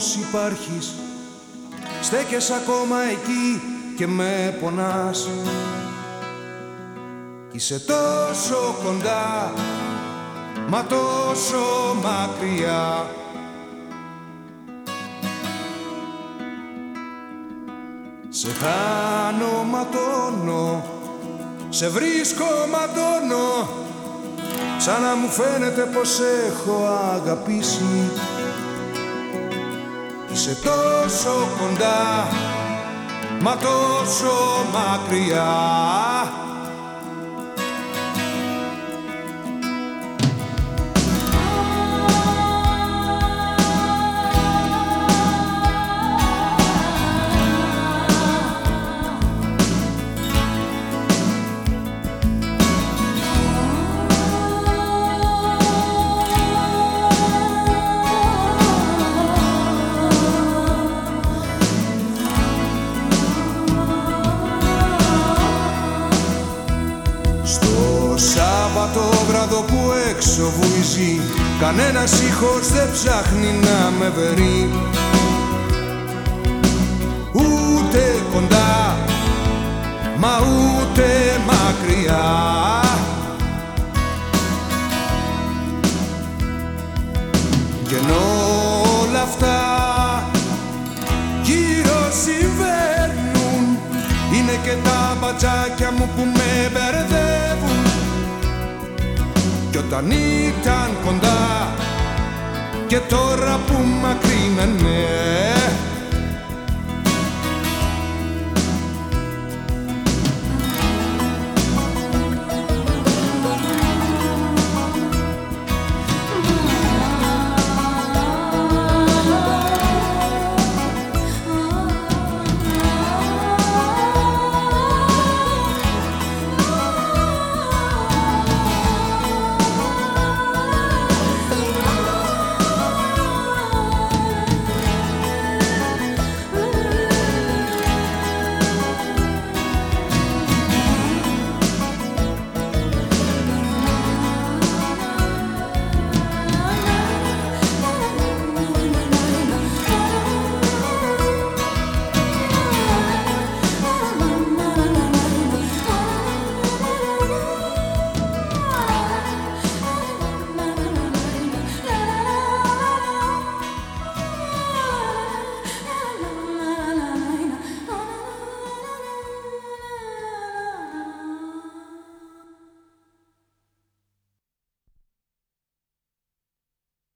πως υπάρχεις, στέκεσαι ακόμα εκεί και με πονάς. Είσαι τόσο κοντά, μα τόσο μακριά. Σε χάνω, ματώνω, σε βρίσκω, ματώνω, σαν να μου φαίνεται πως έχω αγαπήσει. Είσαι τόσο κοντά, μα τόσο μακριά. Σαββατόβραδο που έξω βουίζει, κανένας ήχος δεν ψάχνει να με βρει. Ούτε κοντά, μα ούτε μακριά. Κι ενώ όλα αυτά γύρω συμβαίνουν, είναι και τα μπατζάκια μου που με μπερδεύουν. Κι όταν ήταν κοντά και τώρα που μακριά,